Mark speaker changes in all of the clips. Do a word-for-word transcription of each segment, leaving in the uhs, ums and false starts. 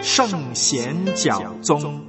Speaker 1: 圣贤讲宗。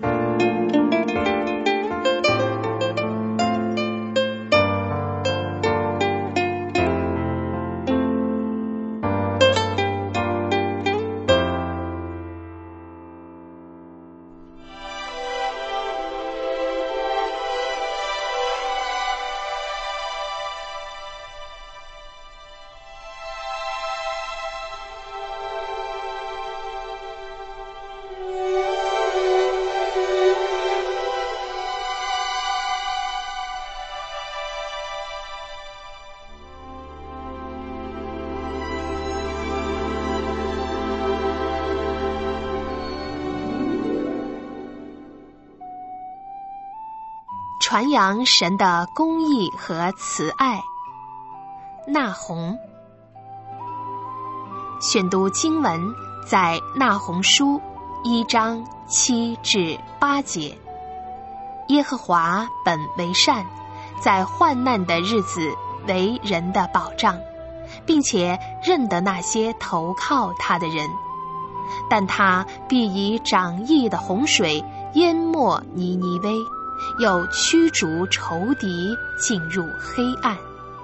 Speaker 2: 传扬神的公义和慈爱。那鸿。选读经文在那鸿书一章七至八节。耶和华本为善，在患难的日子为人的保障，并且认得那些投靠他的人。但他必以涨溢的洪水淹没尼尼微，又驱逐仇敌进入黑暗。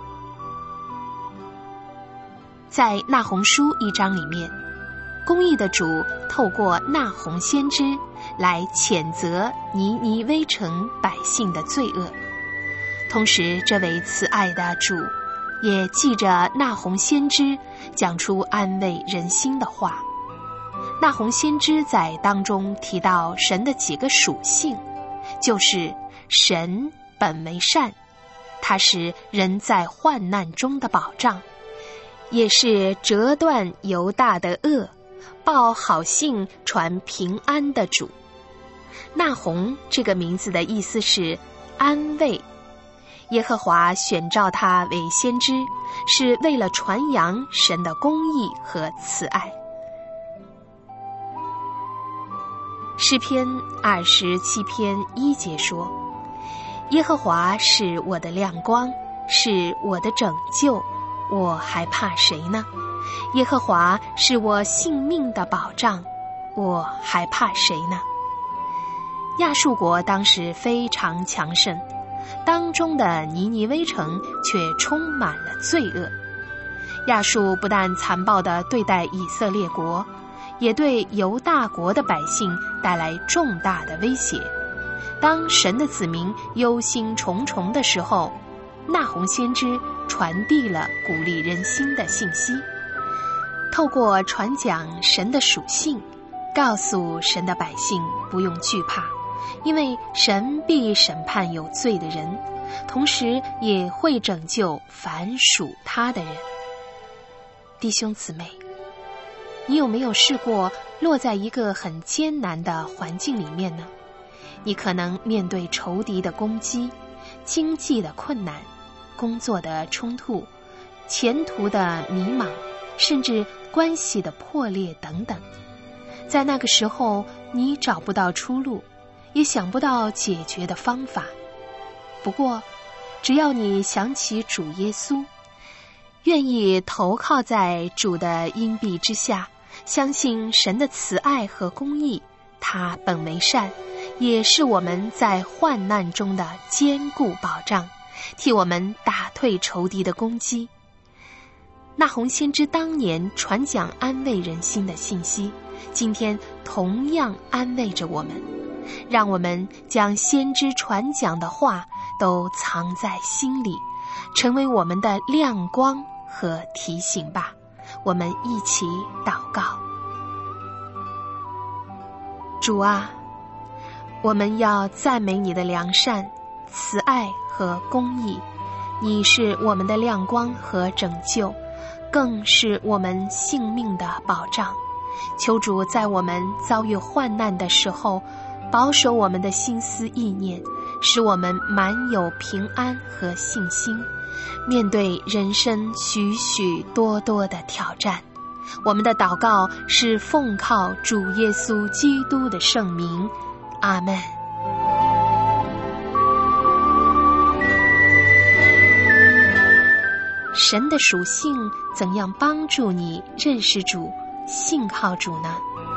Speaker 2: 在那鸿书一章里面，公义的主透过那鸿先知来谴责尼尼微城百姓的罪恶，同时这位慈爱的主也记着那鸿先知讲出安慰人心的话。那鸿先知在当中提到神的几个属性，就是神本为善，他是人在患难中的保障，也是折断犹大的恶，报好信传平安的主。那鸿这个名字的意思是安慰，耶和华选召他为先知，是为了传扬神的公义和慈爱。诗篇二十七篇一节说，耶和华是我的亮光，是我的拯救，我还怕谁呢？耶和华是我性命的保障，我还怕谁呢？亚述国当时非常强盛，当中的尼尼微城却充满了罪恶。亚述不但残暴地对待以色列国，也对犹大国的百姓带来重大的威胁。当神的子民忧心忡忡的时候，那鸿先知传递了鼓励人心的信息，透过传讲神的属性，告诉神的百姓不用惧怕，因为神必审判有罪的人，同时也会拯救凡属他的人。弟兄姊妹，你有没有试过落在一个很艰难的环境里面呢？你可能面对仇敌的攻击，经济的困难，工作的冲突，前途的迷茫，甚至关系的破裂等等。在那个时候，你找不到出路，也想不到解决的方法。不过，只要你想起主耶稣，愿意投靠在主的荫庇之下，相信神的慈爱和公义，他本为善，也是我们在患难中的坚固保障，替我们打退仇敌的攻击。那鸿先知当年传讲安慰人心的信息，今天同样安慰着我们，让我们将先知传讲的话都藏在心里，成为我们的亮光和提醒吧。我们一起祷告。主啊，我们要赞美你的良善、慈爱和公义，你是我们的亮光和拯救，更是我们性命的保障。求主在我们遭遇患难的时候，保守我们的心思意念，使我们满有平安和信心，面对人生许许多多的挑战。我们的祷告是奉靠主耶稣基督的圣名，阿们。神的属性怎样帮助你认识主、信靠主呢？